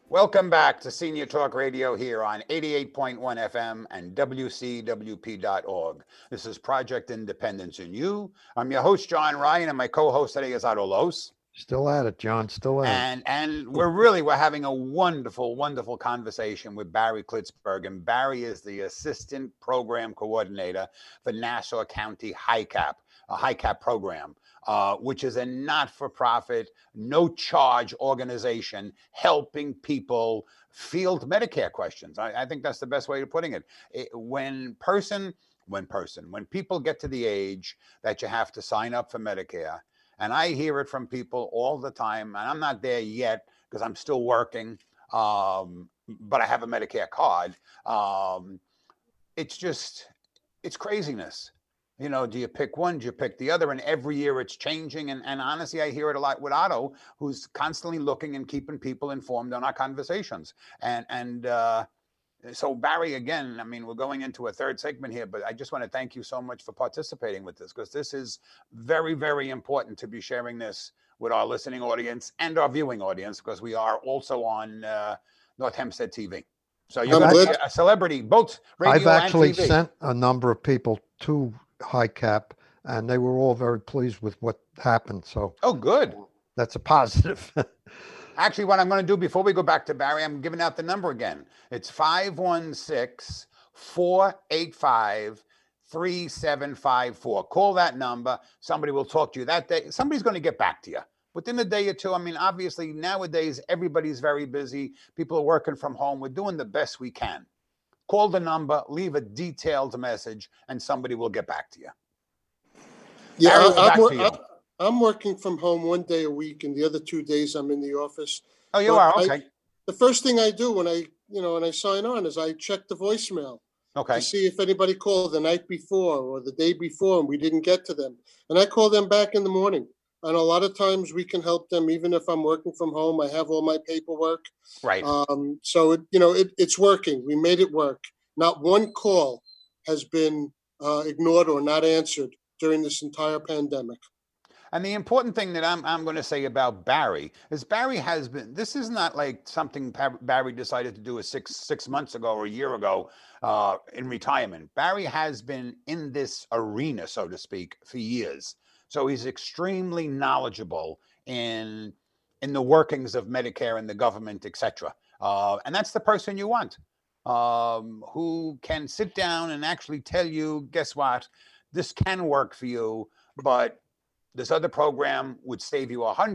Welcome back to Senior Talk Radio here on 88.1 FM and WCWP.org. This is Project Independence in You. I'm your host, John Ryan, and my co-host today is Otto Los. Still at it, John. Still at it. And we're having a wonderful, wonderful conversation with Barry Klitzberg. And Barry is the Assistant Program Coordinator for Nassau County HICAP, a HICAP program, which is a not-for-profit, no-charge organization helping people field Medicare questions. I think that's the best way of putting it. When people get to the age that you have to sign up for Medicare, and I hear it from people all the time, and I'm not there yet because I'm still working, but I have a Medicare card. It's craziness. You know, do you pick one? Do you pick the other? And every year it's changing. And honestly, I hear it a lot with Otto, who's constantly looking and keeping people informed on our conversations. So Barry, again, I mean, we're going into a third segment here, but I just want to thank you so much for participating with this, because this is very, very important to be sharing this with our listening audience and our viewing audience, because we are also on North Hempstead TV. So you're going to be a celebrity, both radio and TV. I've actually sent a number of people to HICAP, and they were all very pleased with what happened. So, oh, good. That's a positive. Actually, what I'm going to do before we go back to Barry, I'm giving out the number again. It's 516-485-3754. Call that number. Somebody will talk to you that day. Somebody's going to get back to you within a day or two. I mean, obviously, nowadays, everybody's very busy. People are working from home. We're doing the best we can. Call the number, leave a detailed message, and somebody will get back to you. Yeah, I'm working from home one day a week, and the other 2 days I'm in the office. Oh, you are? Okay. The first thing I do when I sign on is I check the voicemail. Okay. To see if anybody called the night before or the day before and we didn't get to them. And I call them back in the morning. And a lot of times we can help them, even if I'm working from home. I have all my paperwork. Right. So it's working. We made it work. Not one call has been ignored or not answered during this entire pandemic. And the important thing that I'm going to say about Barry is Barry has been, this is not like something Barry decided to do six months ago or a year ago in retirement. Barry has been in this arena, so to speak, for years. So he's extremely knowledgeable in the workings of Medicare and the government, et cetera. And that's the person you want, who can sit down and actually tell you, guess what, this can work for you, but this other program would save you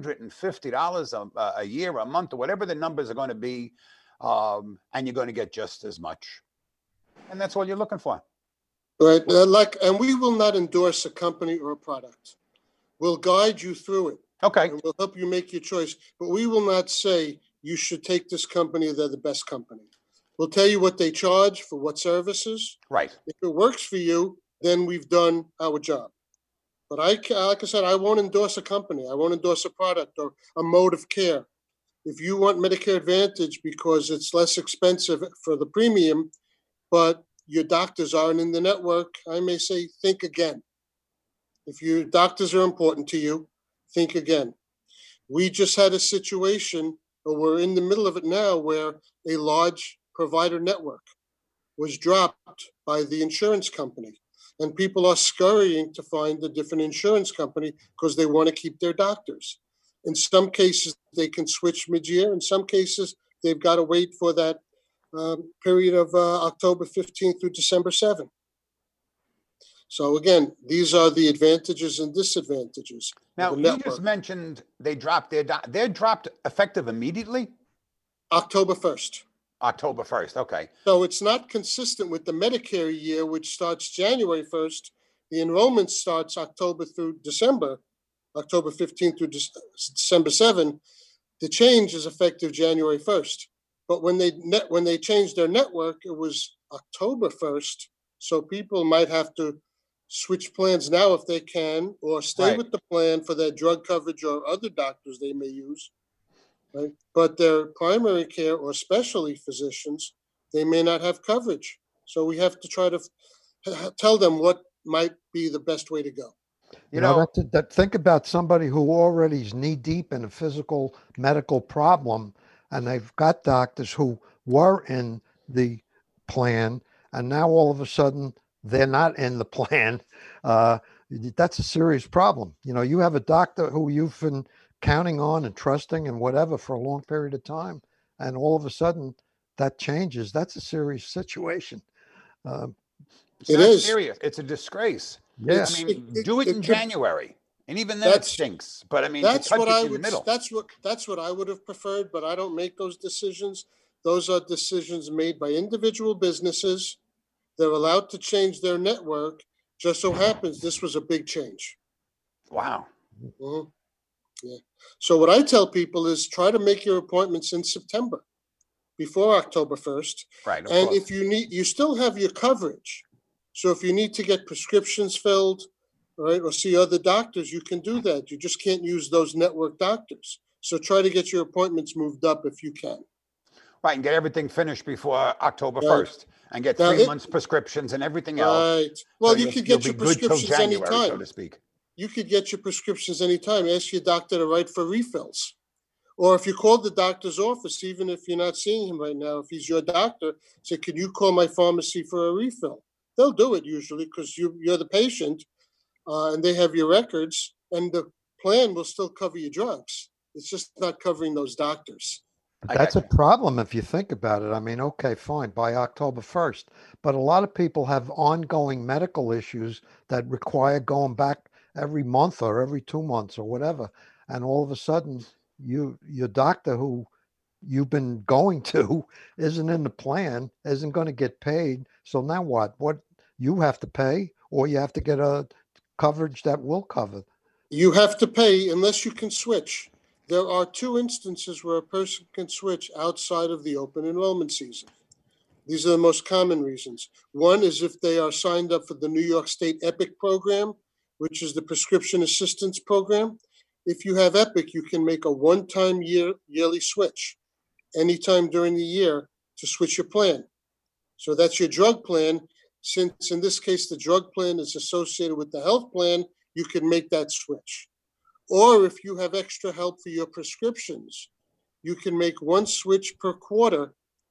$150 a year, a month, or whatever the numbers are going to be, and you're going to get just as much. And that's all you're looking for. Right. And we will not endorse a company or a product. We'll guide you through it. Okay. And we'll help you make your choice. But we will not say you should take this company, they're the best company. We'll tell you what they charge for what services. Right. If it works for you, then we've done our job. But like I said, I won't endorse a company. I won't endorse a product or a mode of care. If you want Medicare Advantage because it's less expensive for the premium, but your doctors aren't in the network, I may say, think again. If your doctors are important to you, think again. We just had a situation, or we're in the middle of it now, where a large provider network was dropped by the insurance company. And people are scurrying to find a different insurance company because they want to keep their doctors. In some cases, they can switch mid-year. In some cases, they've got to wait for that period of October 15th through December 7th. So again, these are the advantages and disadvantages. Now, you just mentioned they dropped they're dropped effective immediately? October 1st. October 1st, okay. So it's not consistent with the Medicare year, which starts January 1st. The enrollment starts October through December, October 15th through December 7th. The change is effective January 1st. But when they changed their network, it was October 1st. So people might have to switch plans now if they can, or stay with the plan for their drug coverage or other doctors they may use. Right? But their primary care or specialty physicians, they may not have coverage. So we have to try to tell them what might be the best way to go. You know, think about somebody who already is knee deep in a physical medical problem. and they've got doctors who were in the plan, and now all of a sudden they're not in the plan. Uh, that's a serious problem. You know, you have a doctor who you've been counting on and trusting and whatever for a long period of time, and all of a sudden that changes. That's a serious situation. Um, It's It not is. serious. It's a disgrace. yeah, I It's, mean, do it in it could, January, and even then it that's, stinks. But I mean, to that's touch what it I in the would, middle. that's what I would have preferred, but I don't make those decisions. Those are decisions made by individual businesses. They're allowed to change their network. Just so happens this was a big change. Wow. Mhm. Yeah. So what I tell people is try to make your appointments in September before October 1st. Right. Of And course. if you need, you still have your coverage. So if you need to get prescriptions filled, right, or see other doctors, you can do that. You just can't use those network doctors. So try to get your appointments moved up if you can. Right, and get everything finished before October Right. 1st, and get Now 3 months prescriptions and everything else. right. So Well, you could you'll get be your good till prescriptions January, so anytime. to speak. You could get your prescriptions anytime. Ask your doctor to write for refills. Or if you call the doctor's office, even if you're not seeing him right now, if he's your doctor, say, can you call my pharmacy for a refill? They'll do it usually because you're the patient and they have your records, and the plan will still cover your drugs. It's just not covering those doctors. I that's got a you. problem if you think about it. I mean, okay, fine, by October 1st, but a lot of people have ongoing medical issues that require going back every month or every 2 months or whatever. And all of a sudden, your doctor who you've been going to isn't in the plan, isn't going to get paid. So now what? What you have to pay, or you have to get a coverage that will cover. You have to pay unless you can switch. There are two instances where a person can switch outside of the open enrollment season. These are the most common reasons. One is if they are signed up for the New York State EPIC program, which is the prescription assistance program. If you have EPIC, you can make a one-time yearly switch anytime during the year to switch your plan. So that's your drug plan. Since in this case, the drug plan is associated with the health plan, you can make that switch. Or if you have extra help for your prescriptions, you can make one switch per quarter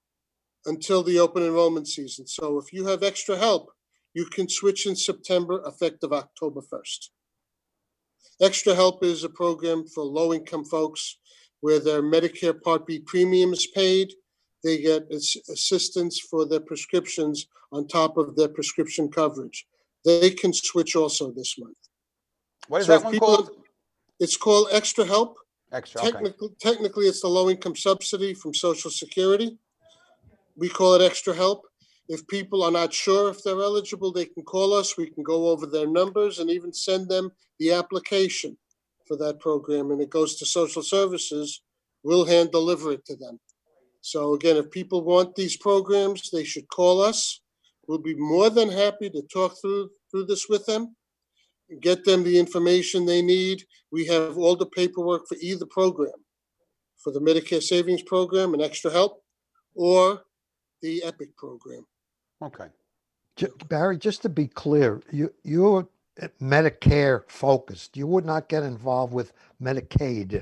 until the open enrollment season. So if you have extra help, you can switch in September, effective October 1st. Extra Help is a program for low-income folks where their Medicare Part B premium is paid. They get assistance for their prescriptions on top of their prescription coverage. They can switch also this month. What is So that if one people, called? it's called Extra Help. Extra. Okay. Technically, it's the low-income subsidy from Social Security. We call it Extra Help. If people are not sure if they're eligible, they can call us. We can go over their numbers and even send them the application for that program. And it goes to social services. We'll hand deliver it to them. So again, if people want these programs, they should call us. We'll be more than happy to talk through this with them, get them the information they need. We have all the paperwork for either program, for the Medicare Savings Program and Extra Help, or the EPIC program. Okay. Barry, just to be clear, you're Medicare focused. You would not get involved with Medicaid.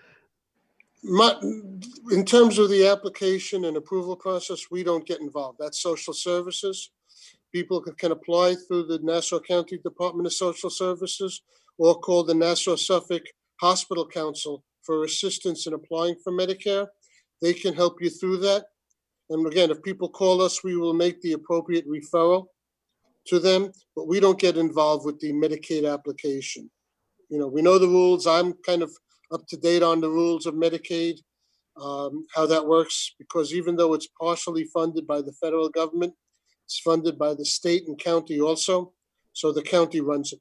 In terms of the application and approval process, we don't get involved. That's social services. People can apply through the Nassau County Department of Social Services or call the Nassau-Suffolk Hospital Council for assistance in applying for Medicare. They can help you through that. And again, if people call us, we will make the appropriate referral to them, but we don't get involved with the Medicaid application. You know, we know the rules. I'm kind of up to date on the rules of Medicaid, how that works, because even though it's partially funded by the federal government, it's funded by the state and county also. So the county runs it.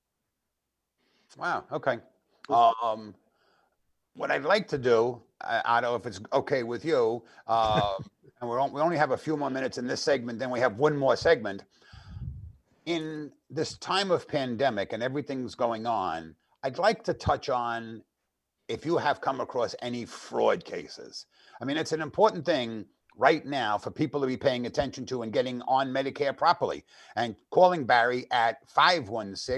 Wow. Okay. What I'd like to do, I don't know if it's okay with you, and we only have a few more minutes in this segment, then we have one more segment. In this time of pandemic and everything's going on, I'd like to touch on if you have come across any fraud cases. I mean, it's an important thing right now for people to be paying attention to and getting on Medicare properly. And calling Barry at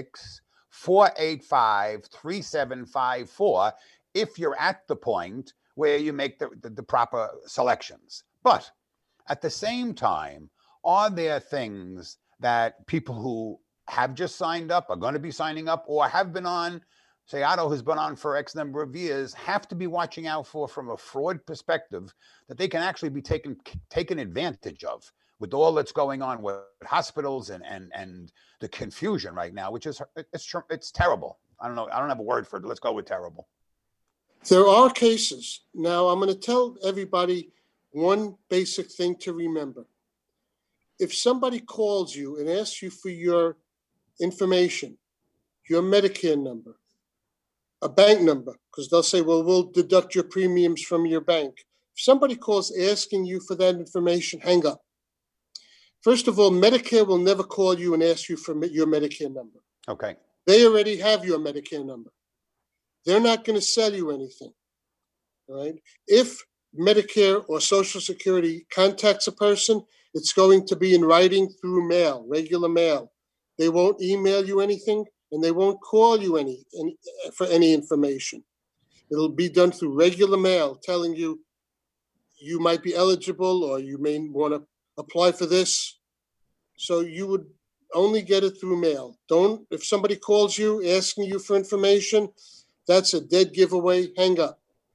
516-485-3754 if you're at the point where you make the proper selections. But at the same time, are there things that people who have just signed up, are going to be signing up, or have been on, say Otto, who's been on for X number of years, have to be watching out for from a fraud perspective, that they can actually be taken advantage of with all that's going on with hospitals and the confusion right now, which is it's terrible. I don't know. I don't have a word for it. Let's go with terrible. There are cases. Now, I'm going to tell everybody one basic thing to remember. If somebody calls you and asks you for your information, your Medicare number, a bank number, because they'll say, well, we'll deduct your premiums from your bank. If somebody calls asking you for that information, hang up. First of all, Medicare will never call you and ask you for your Medicare number. Okay. They already have your Medicare number. They're not going to sell you anything, all right? If Medicare or Social Security contacts a person, it's going to be in writing through mail, regular mail. They won't email you anything, and they won't call you for any information. It'll be done through regular mail, telling you you might be eligible or you may want to apply for this. So you would only get it through mail. If somebody calls you asking you for information, that's a dead giveaway. Hang up.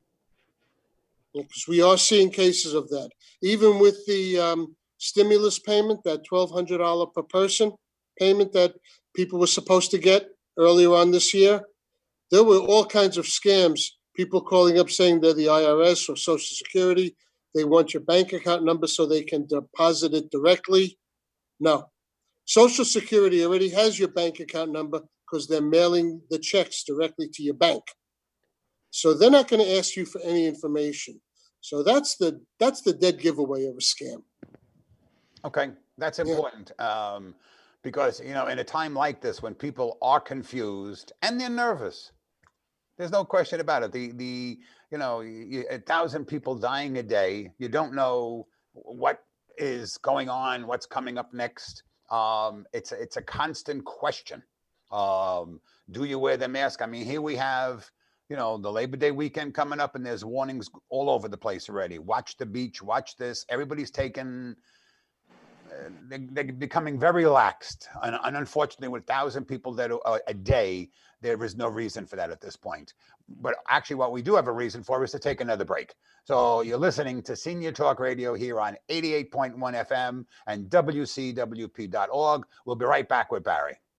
Because we are seeing cases of that. Even with the stimulus payment, that $1,200 per person payment that people were supposed to get earlier on this year, there were all kinds of scams. People calling up saying they're the IRS or Social Security. They want your bank account number so they can deposit it directly. No. Social Security already has your bank account number because they're mailing the checks directly to your bank. So they're not going to ask you for any information. So that's the dead giveaway of a scam. Okay, that's important. Because, in a time like this, when people are confused and they're nervous, there's no question about it. 1,000 people dying a day. You don't know what is going on, what's coming up next. It's a constant question. Do you wear the mask? I mean, here we have, the Labor Day weekend coming up, and there's warnings all over the place already. Watch the beach, watch this. Everybody's they're becoming very relaxed. And unfortunately, with 1,000 people that a day, there is no reason for that at this point. But actually, what we do have a reason for is to take another break. So you're listening to Senior Talk Radio here on 88.1 FM and WCWP.org. We'll be right back with Barry.